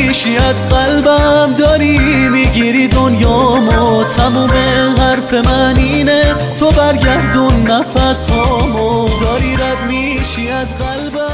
میشی از قلبم، داری میگیری دنیامو. تموم حرف من اینه تو برگردون نفس هامو، داری رد میشی از قلبم.